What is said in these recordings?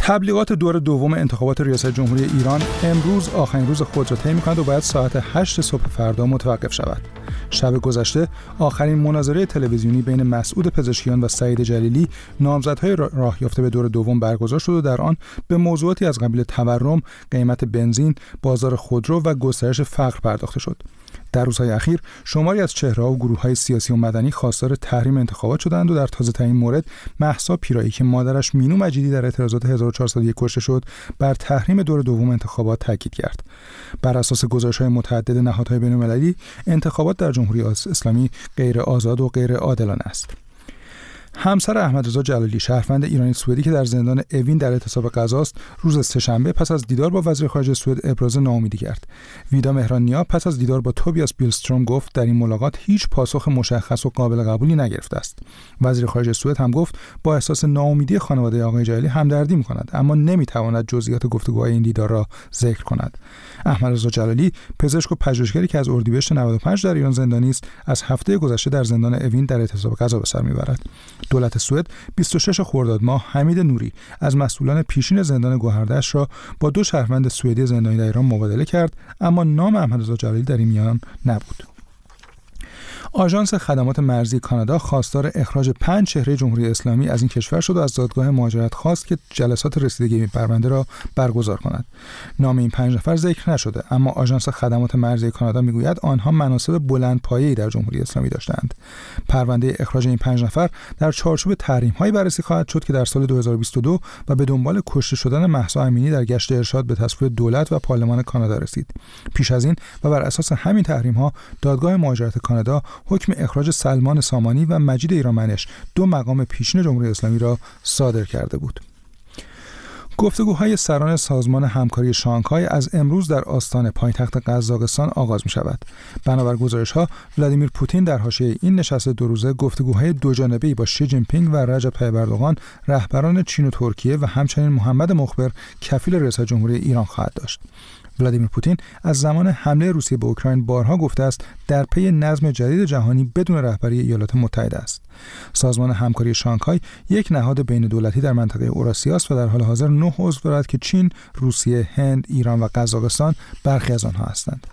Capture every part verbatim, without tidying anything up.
تبلیغات دور دوم انتخابات ریاست جمهوری ایران امروز آخرین روز خود را طی می‌کند و باید ساعت هشت صبح فردا متوقف شود. شب گذشته آخرین مناظره تلویزیونی بین مسعود پزشکیان و سعید جلیلی، نامزدهای راه یافته به دور دوم، برگزار شد و در آن به موضوعاتی از قبیل تورم، قیمت بنزین، بازار خودرو و گسترش فقر پرداخته شد. در روزهای اخیر شماری از چهره‌ها و گروه‌های سیاسی و مدنی خواستار تحریم انتخابات شدند و در تازه‌ترین مورد مهسا پیرایی که مادرش مینو مجیدی در اعتراضات هزار و چهارصد و یک کشته شد، بر تحریم دور دوم انتخابات تاکید کرد. بر اساس گزارش‌های متعدد نهادهای بین‌المللی، انتخابات در جمهوری اسلامی غیر آزاد و غیر عادلانه است. همسر احمدرضا جلالی، شهروند ایرانی سوئدی که در زندان اوین در اعتصاب غذاست، روز سه‌شنبه پس از دیدار با وزیر خارجه سوئد ابراز ناامیدی کرد. ویدا مهرانیا پس از دیدار با توبیاس بیلستروم گفت در این ملاقات هیچ پاسخ مشخص و قابل قبولی نگرفته است. وزیر خارجه سوئد هم گفت با احساس ناامیدی خانواده آقای جلالی همدردی می‌کند، اما نمی‌تواند جزئیات گفتگوهای این دیدار را ذکر کند. احمدرضا جلالی، پزشک و پژوهشگری که از اردیبهشت نود و پنج در ایران زندانی است، از هفته گذشته در زندان اوین در اعتصاب غذا به سر می‌برد. دولت سوئد بیست و شش خرداد ماه حمید نوری از مسئولان پیشین زندان گوهردش را با دو شهروند سوئدی زندانی در ایران مبادله کرد، اما نام احمدرضا جلالی در این میان نبود. آژانس خدمات مرزی کانادا خواستار اخراج پنج چهره جمهوری اسلامی از این کشور شد و از دادگاه مهاجرت خواست که جلسات رسیدگی به پرونده را برگزار کند. نام این پنج نفر ذکر نشده، اما آژانس خدمات مرزی کانادا میگوید آنها مناصب بلندپایه‌ای در جمهوری اسلامی داشتند. پرونده اخراج این پنج نفر در چارچوب تحریم‌های بررسی خواهد شد که در سال دو هزار و بیست و دو و به دنبال کشته شدن مهسا امینی در گشت ارشاد به تصویب دولت و پارلمان کانادا رسید. پیش از این و بر اساس همین تحریم‌ها دادگاه مهاجرت کانادا حکم اخراج سلمان سامانی و مجید ایرانمنش، دو مقام پیشین جمهوری اسلامی را صادر کرده بود. گفتگوهای سران سازمان همکاری شانگهای از امروز در آستان پایتخت قزاقستان آغاز می شود. بنابر گزارش‌ها ولادیمیر پوتین در حاشیه این نشست دو روزه گفتگوهای دوجانبه‌ای با شی جین پینگ و رجب طیب اردوغان، رهبران چین و ترکیه و همچنین محمد مخبر کفیل ریاست جمهوری ایران خواهد داشت. ولادیمیر پوتین از زمان حمله روسیه به اوکراین بارها گفته است در پی نظم جدید جهانی بدون رهبری ایالات متحده است. سازمان همکاری شانگهای یک نهاد بین دولتی در منطقه اوراسیا است و در حال حاضر نه عضو دارد که چین، روسیه، هند، ایران و قزاقستان برخی از آنها هستند.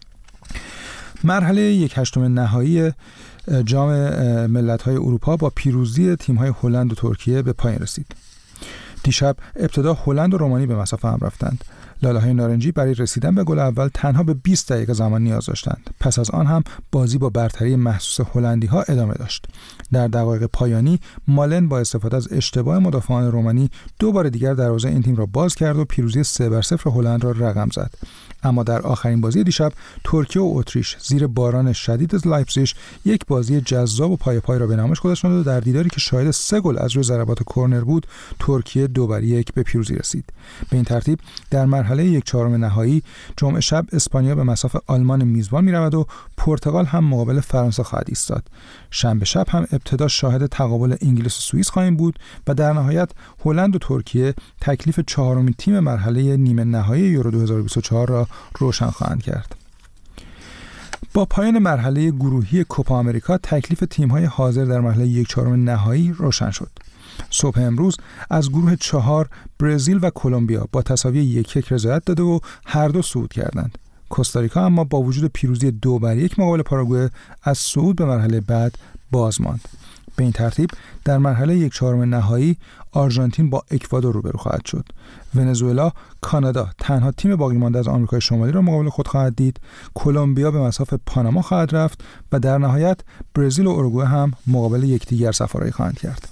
مرحله یک هشتم نهایی جام ملت‌های اروپا با پیروزی تیم‌های هلند و ترکیه به پایان رسید. دیشب ابتدا هلند و رومانی به مصاف هم رفتند. لاله‌های نارنجی برای رسیدن به گل اول تنها به بیست دقیقه زمان نیاز داشتند. پس از آن هم بازی با برتری محسوس هلندی‌ها ادامه داشت. در دقایق پایانی مالن با استفاده از اشتباه مدافعان رومانی دو بار دیگر دروازه این تیم را باز کرد و پیروزی سه بر صفر هلند را رقم زد. اما در آخرین بازی دیشب ترکیه و اتریش زیر باران شدید از لایپزیگ یک بازی جذاب و پای پای را به نمایش گذاشتند و در دیداری که شاهد سه گل از روی ضربات کرنر بود، ترکیه دو بر یک به پیروزی رسید. به این ترتیب در مرحله یک چهارم نهایی جمعه شب اسپانیا به مصاف آلمان میزبان می‌رود و پرتغال هم مقابل فرانسه خواهد ایستاد. شنبه شب هم ابتدا شاهد تقابل انگلیس و سوئیس خواهیم بود و در نهایت هلند و ترکیه تکلیف چهارمین تیم مرحله نیمه نهایی یورو دو هزار و بیست و چهار را روشن خواهند کرد. با پایان مرحله گروهی کوپا آمریکا تکلیف تیم‌های حاضر در مرحله یک چهارم نهایی روشن شد. صبح امروز از گروه چهار برزیل و کلمبیا با تساوی یک یک رضایت داده و هر دو صعود کردند. کوستاریکا اما با وجود پیروزی دو بر یک مقابل پاراگوئه از صعود به مرحله بعد باز ماند. به این ترتیب در مرحله یک چهارم نهایی آرژانتین با اکوادور روبرو خواهد شد. ونزوئلا، کانادا تنها تیم باقی مانده از آمریکای شمالی را مقابل خود خواهد دید. کلمبیا به مصاف پاناما خواهد رفت و در نهایت برزیل و اوروگوئه هم مقابل یکدیگر سفارایی خواهند کرد.